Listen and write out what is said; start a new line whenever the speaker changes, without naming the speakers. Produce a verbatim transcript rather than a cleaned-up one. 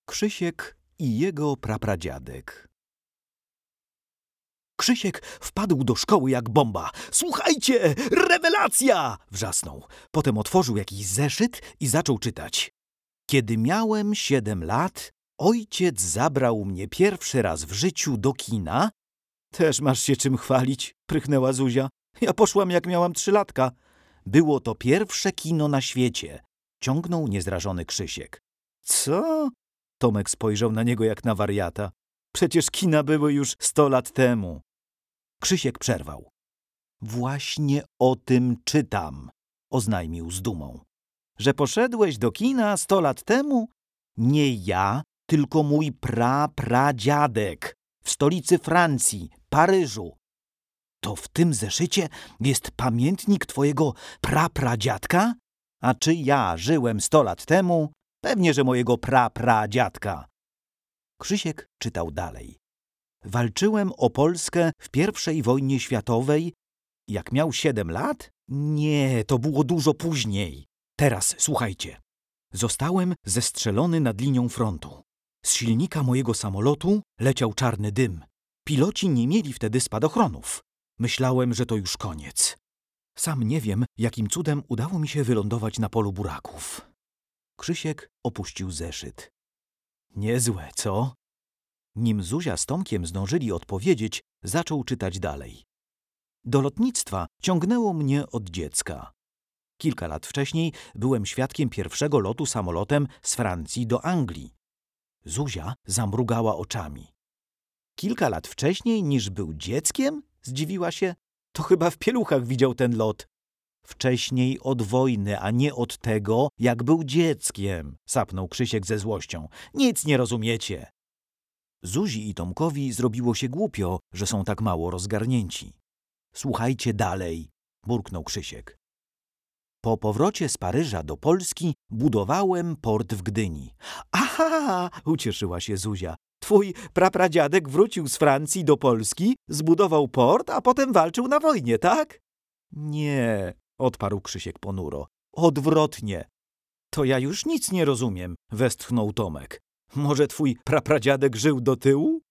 Krzysiek i jego prapradziadek. Krzysiek wpadł do szkoły jak bomba. Słuchajcie, rewelacja! Wrzasnął. Potem otworzył jakiś zeszyt i zaczął czytać. Kiedy miałem siedem lat, ojciec zabrał mnie pierwszy raz w życiu do kina. Też masz się czym chwalić, prychnęła Zuzia. Ja poszłam jak miałam trzylatka. Było to pierwsze kino na świecie. Ciągnął niezrażony Krzysiek. Co? Tomek spojrzał na niego jak na wariata. Przecież kina były już sto lat temu. Krzysiek przerwał. Właśnie o tym czytam, oznajmił z dumą. Że poszedłeś do kina sto lat temu? Nie ja, tylko mój prapradziadek w stolicy Francji, Paryżu. To w tym zeszycie jest pamiętnik twojego prapradziadka? A czy ja żyłem sto lat temu? Pewnie, że mojego prapradziadka. Krzysiek czytał dalej. Walczyłem o Polskę w pierwszej wojnie światowej. Jak miał siedem lat? Nie, to było dużo później. Teraz słuchajcie. Zostałem zestrzelony nad linią frontu. Z silnika mojego samolotu leciał czarny dym. Piloci nie mieli wtedy spadochronów. Myślałem, że to już koniec. Sam nie wiem, jakim cudem udało mi się wylądować na polu buraków. Krzysiek opuścił zeszyt. Niezłe, co? Nim Zuzia z Tomkiem zdążyli odpowiedzieć, zaczął czytać dalej. Do lotnictwa ciągnęło mnie od dziecka. Kilka lat wcześniej byłem świadkiem pierwszego lotu samolotem z Francji do Anglii. Zuzia zamrugała oczami. Kilka lat wcześniej niż był dzieckiem? Zdziwiła się. To chyba w pieluchach widział ten lot. Wcześniej od wojny, a nie od tego, jak był dzieckiem, sapnął Krzysiek ze złością. Nic nie rozumiecie. Zuzi i Tomkowi zrobiło się głupio, że są tak mało rozgarnięci. Słuchajcie dalej, burknął Krzysiek. Po powrocie z Paryża do Polski budowałem port w Gdyni. Aha, ucieszyła się Zuzia. Twój prapradziadek wrócił z Francji do Polski, zbudował port, a potem walczył na wojnie, tak? Nie, odparł Krzysiek ponuro. Odwrotnie. To ja już nic nie rozumiem, westchnął Tomek. Może twój prapradziadek żył do tyłu?